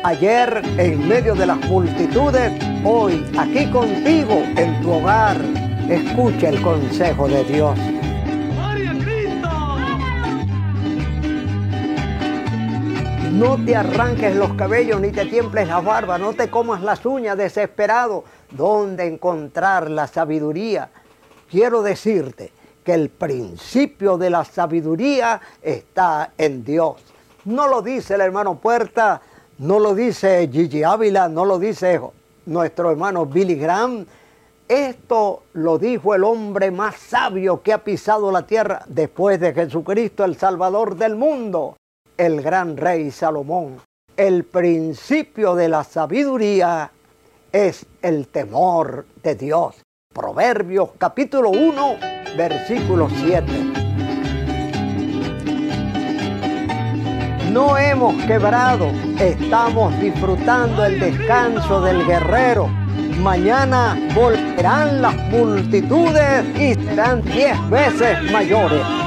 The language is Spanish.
Ayer en medio de las multitudes, hoy aquí contigo en tu hogar. Escucha el consejo de Dios. ¡Gloria a Cristo! No te arranques los cabellos ni te tiemples la barba, no te comas las uñas desesperado. ¿Dónde encontrar la sabiduría? Quiero decirte que el principio de la sabiduría está en Dios. No lo dice el hermano Puerta, no lo dice Gigi Ávila, no lo dice nuestro hermano Billy Graham. Esto lo dijo el hombre más sabio que ha pisado la tierra después de Jesucristo, el Salvador del mundo, el gran rey Salomón. El principio de la sabiduría es el temor de Dios. Proverbios capítulo 1, versículo 7. No hemos quebrado, estamos disfrutando el descanso del guerrero. Mañana volverán las multitudes y serán 10 veces mayores.